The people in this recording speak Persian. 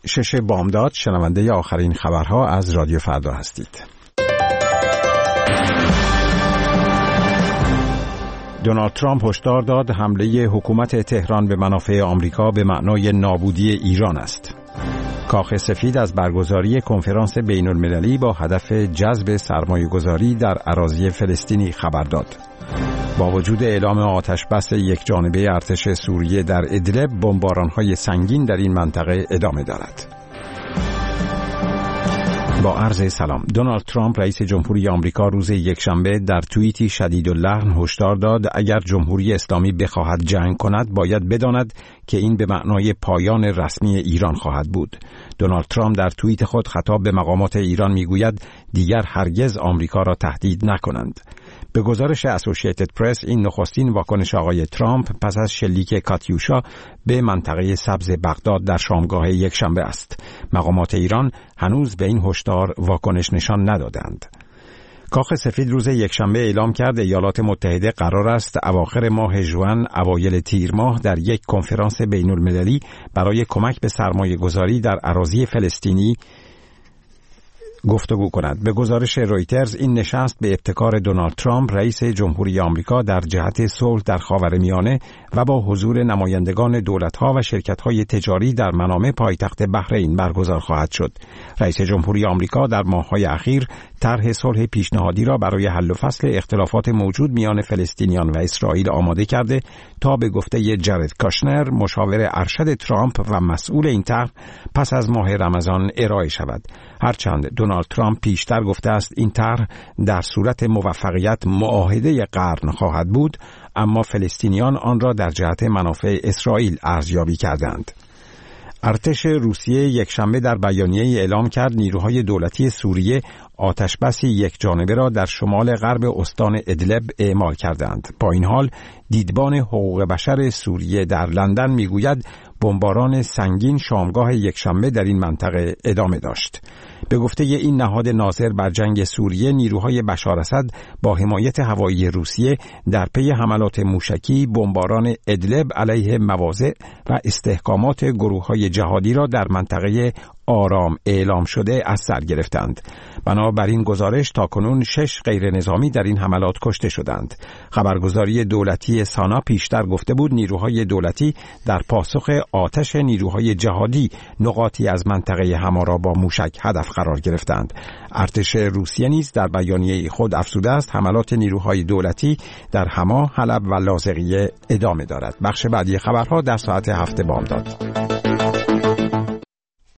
6 بامداد شنونده آخرین خبرها از رادیو فردا هستید. دونالد ترامپ هشدار داد حمله حکومت تهران به منافع آمریکا به معنای نابودی ایران است. کاخ سفید از برگزاری کنفرانس بین‌المللی با هدف جذب سرمایه‌گذاری در اراضی فلسطینی خبر داد. با وجود اعلام آتش بس یک جانبه ارتش سوریه در ادلب، بمباران‌های سنگین در این منطقه ادامه دارد. با عرض سلام. دونالد ترامپ رئیس جمهوری آمریکا روز یکشنبه در توییتی شدیداللحن هشدار داد اگر جمهوری اسلامی بخواهد جنگ کند باید بداند که این به معنای پایان رسمی ایران خواهد بود. دونالد ترامپ در توییت خود خطاب به مقامات ایران میگوید دیگر هرگز آمریکا را تهدید نکنند. به گزارش اسوسییتد پرس، این نخستین واکنش آقای ترامپ پس از شلیک کاتیوشا به منطقه سبز بغداد در شامگاه یکشنبه است. مقامات ایران هنوز به این هشدار واکنش نشان ندادند. کاخ سفید روز یکشنبه اعلام کرد ایالات متحده قرار است اواخر ماه ژوئن اوایل تیر ماه در یک کنفرانس بین‌المللی برای کمک به سرمایه‌گذاری در اراضی فلسطینی گفتگو کند. به گزارش رویترز، این نشست به ابتکار دونالد ترامپ رئیس جمهوری آمریکا در جهت صلح در خاورمیانه و با حضور نمایندگان دولت‌ها و شرکت‌های تجاری در منامه پایتخت بحرین برگزار خواهد شد. رئیس جمهوری آمریکا در ماه‌های اخیر طرح صلح پیشنهادی را برای حل و فصل اختلافات موجود میان فلسطینیان و اسرائیل آماده کرده تا به گفته جارد کاشنر، مشاور ارشد ترامپ و مسئول این طرح، پس از ماه رمضان ارائه شود. هرچند دونالد ترامپ پیشتر گفته است این طرح در صورت موفقیت معاهده قرن خواهد بود، اما فلسطینیان آن را در جهت منافع اسرائیل ارزیابی کردند. ارتش روسیه یکشنبه در بیانیه‌ای اعلام کرد نیروهای دولتی سوریه آتش‌بسی یک جانبه را در شمال غرب استان ادلب اعمال کردند. با این حال دیدبان حقوق بشر سوریه در لندن میگوید بمباران سنگین شامگاه یکشنبه در این منطقه ادامه داشت. به گفته این نهاد ناظر بر جنگ سوریه، نیروهای بشار اسد با حمایت هوایی روسیه در پی حملات موشکی بمباران ادلب علیه مواضع و استحکامات گروه‌های جهادی را در منطقه آرام اعلام شده از سر گرفتند. بنابراین گزارش تاکنون 6 غیر نظامی در این حملات کشته شدند. خبرگزاری دولتی سانا پیشتر گفته بود نیروهای دولتی در پاسخ آتش نیروهای جهادی نقاطی از منطقه حما را با موشک هدف قرار گرفتند. ارتش روسیه نیز در بیانیه خود افزوده است حملات نیروهای دولتی در حما، حلب و لاذقیه ادامه دارد. بخش بعدی خبرها در ساعت 7 بامداد.